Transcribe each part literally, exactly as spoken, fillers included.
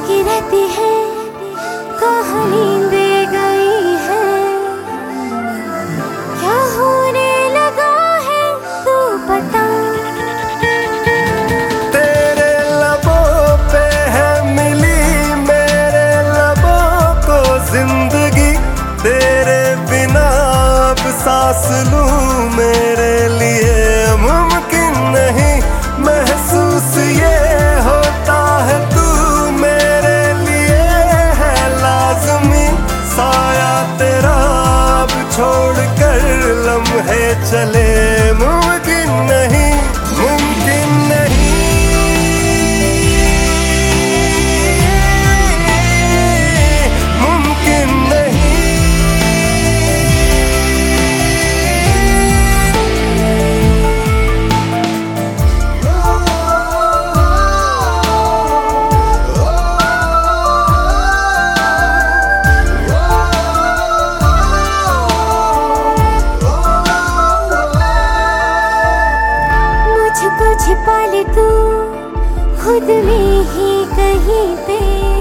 जगी रहती है, कहाँ नींद गई है, क्या होने लगा है तू बता। तेरे लबों पे है मिली मेरे लबों को जिंदगी, तेरे बिना अब सांस लूं मेरे लिए मुमकिन नहीं। महसूस ये होता है तू मेरे लिए है लाज़मी, साया तेरा अब छोड़ कर लम्हे चले मुमकिन नहीं, मुमकिन नहीं। मुझको छिपा ले तू खुद में ही कहीं पे,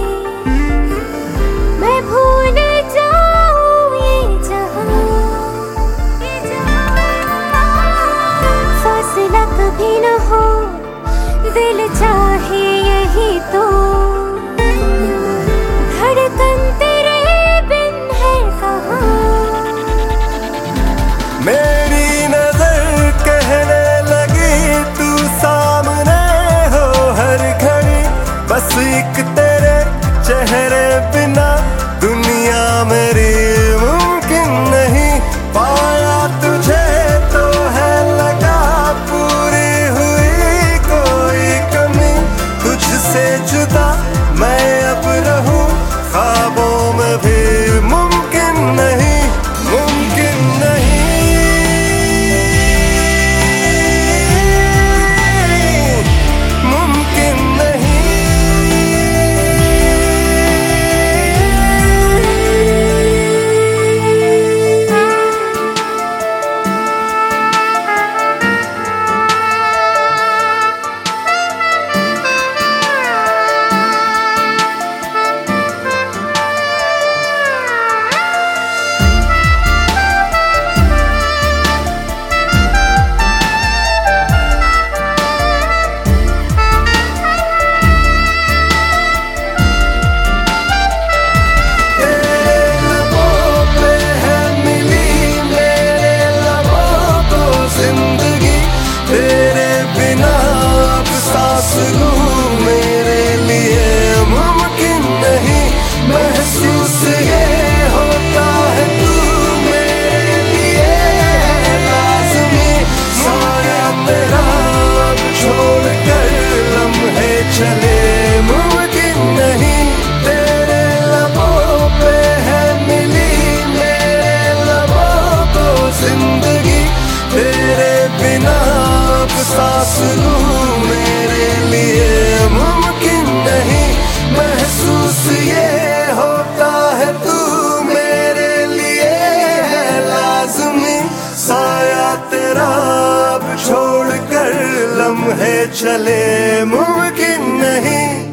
मैं भूल जाऊं ये जहां। फासला कभी न हो, दिल चाहे यही तो, धड़कन तेरे बिन है कहाँ। मेरी नजर कहने लगी तू सामने हो हर घड़ी, बस एक तेरे चेहरे बिना दुनिया मेरी मुमकिन नहीं। पाया तुझे तो है लगा पूरी हुई कोई कमी, तुझसे जुदा मैं अब रहूं ख्वाबों में भी मुमकिन नहीं, मुमकिन नहीं। मेरे लिए मुमकिन नहीं, महसूस ये होता है तू मेरे लिए लाज़मी, साया तेरा अब छोड़ कर लम्हे चले मुमकिन नहीं। तेरे लबों पे है मिली मेरे लबों को जिंदगी, तेरे बिना अब सांस लूं मेरे लिए मुमकिन नहीं। महसूस ये होता है तू मेरे लिए है लाज़मी, साया तेरा अब छोड़ कर लम्हे चले मुमकिन नहीं।